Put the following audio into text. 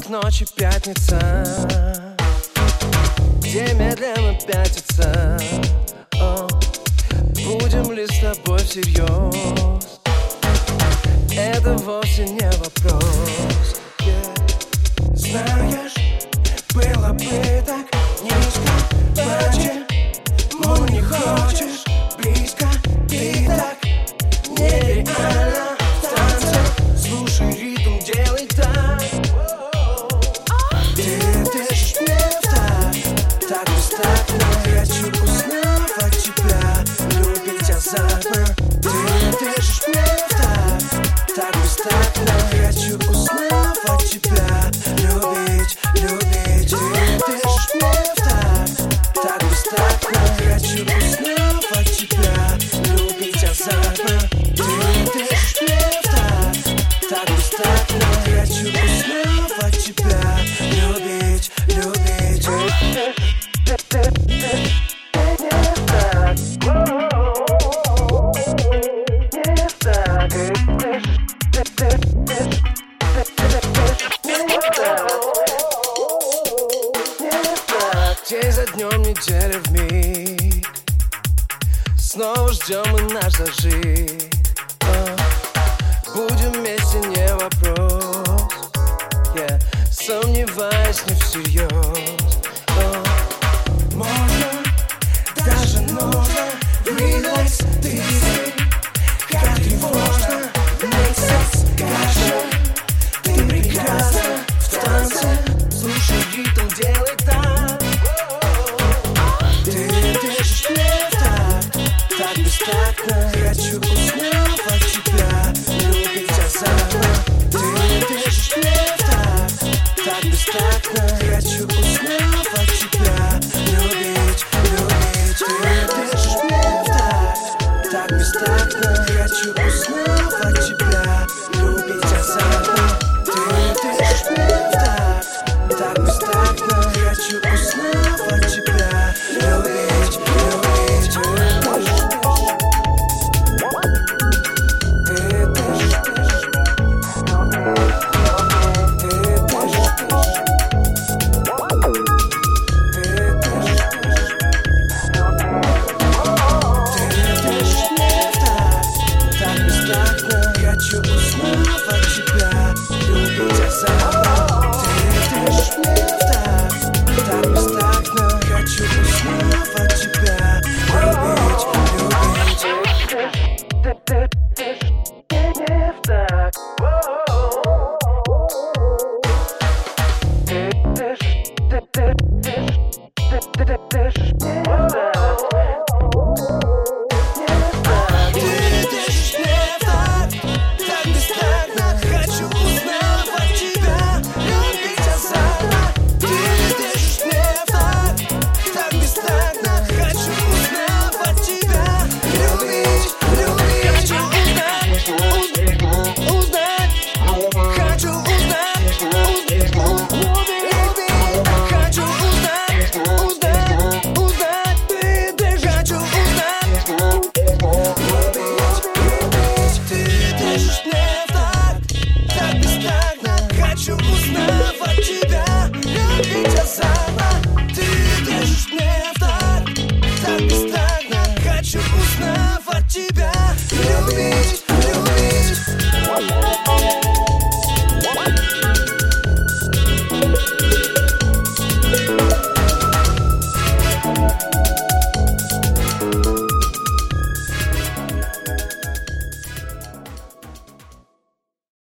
ночи пятница, где медленно пятится. Будем ли с тобой всерьез? Это вовсе не вопрос. Знаешь, было бы так низко, почему не хочешь близко? Ты так нереально в танце. Слушай ритм, делай так. Ты дышишь мне в такт, так бестактно. Хочу узнавать тебя, любить азартно. Ты дышишь мне в такт, так бестактно. Хочу узнавать тебя, любить, любить. Ты дышишь мне в такт, так бестактно. Хочу узнавать тебя, любить азартно. Ты дышишь мне в такт, так бестактно. Хочу узнавать тебя, любить, любить. День за днем, неделя в миг, снова ждем мы наш зажиг. Будем вместе, не вопрос. Сомневаюсь, не всерьез. Можно, даже нужно. Релакс, ты как тревожно. Месяц, каша, ты прекрасна в танце. Слушай ритм, делай так. Ты дышишь мне в такт, так бестактно. Хочу узнавать тебя, любить азартно. Ты дышишь мне в такт, так бестактно. Хочу узнавать тебя, любить, любить. Ты дышишь мне в такт, так бестактно. Хочу узнавать тебя, любить азартно. Ты дышишь мне в такт, так бестактно. Хочу узнавать тебя, любить, любить. Хочу узнавать тебя, любить азартно. Ты дышишь мне в такт, так бестактно. Хочу узнавать тебя, любить, любить. Ты дышишь мне в такт. Ты дышишь мне в так бестактно. Хочу узнавать тебя.